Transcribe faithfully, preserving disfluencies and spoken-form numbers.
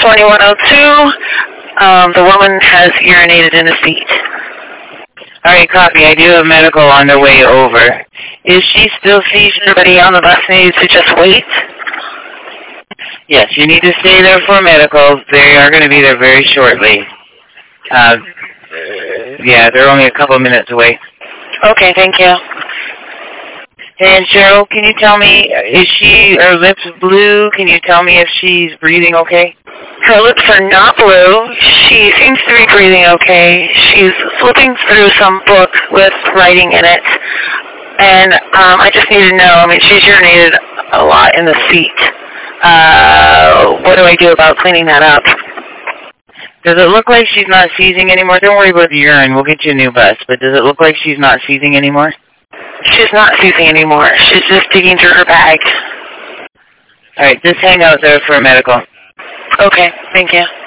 twenty-one oh two. Um, the woman has urinated in the seat. All right, copy. I do have medical on their way over. Is she still seizing? Everybody on the bus needs to just wait. Yes, you need to stay there for medical. They are going to be there very shortly. Uh, yeah, they're only a couple of minutes away. Okay, thank you. And Cheryl, can you tell me, is she, her lips blue? Can you tell me if she's breathing okay? Her lips are not blue. She seems to be breathing okay. She's flipping through some book with writing in it. And um, I just need to know, I mean, she's urinated a lot in the seat. Uh, what do I do about cleaning that up? Does it look like she's not seizing anymore? Don't worry about the urine. We'll get you a new bus. But does it look like she's not seizing anymore? She's not seizing anymore. She's just digging through her bag. All right, just hang out there for medical. Okay, thank you.